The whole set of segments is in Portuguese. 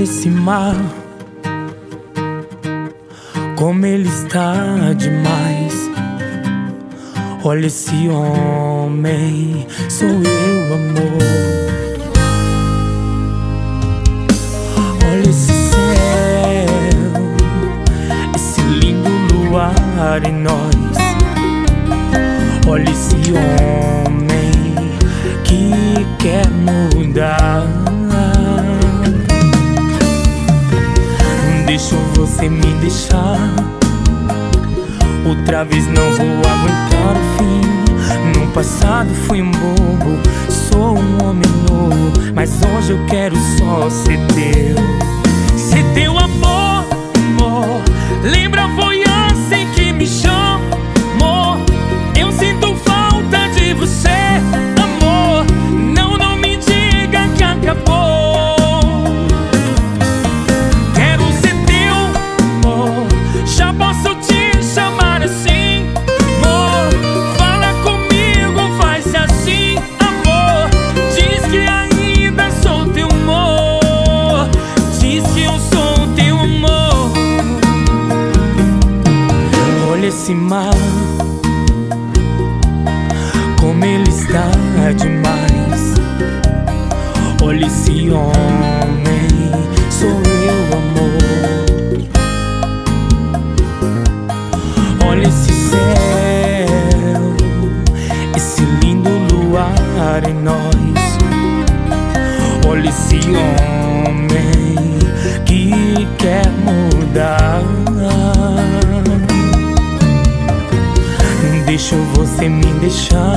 Olha esse mar, como ele está demais. Olha esse homem, sou eu, amor. Olha esse céu, esse lindo luar em nós. Olha esse homem que quer mudar. Deixa você me deixar, outra vez não vou aguentar o fim. No passado fui um bobo, sou um homem novo, mas hoje eu quero só ser teu. Ser teu amor, amor. Lembra, foi assim que me chamou. Eu sinto falta de você, amor. Não, não me diga que acabou. Esse mar, como ele está demais. Olha esse homem, sou eu, amor. Olha esse céu, esse lindo luar em nós. Olha esse homem que quer mudar. Deixa você me deixar,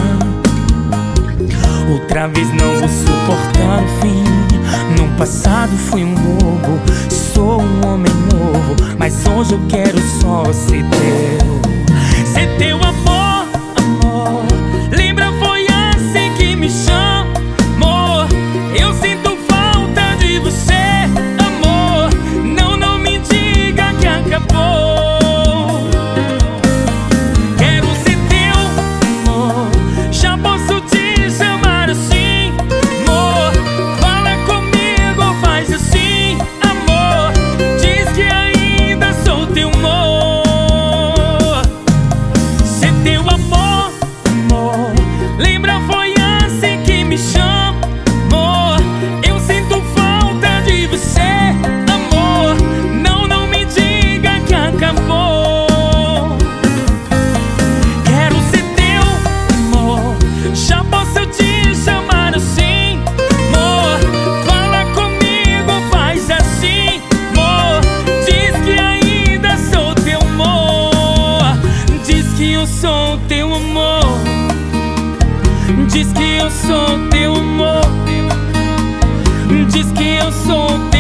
outra vez não vou suportar o fim. No passado fui um bobo, sou um homem novo, mas hoje eu quero só ser teu. Ser teu amor, amor. Lembra, foi assim que me chamou. Eu sinto falta de você, amor. Não, não me diga que acabou. Diz que eu sou teu amor. Diz que eu sou teu amor. Diz que eu sou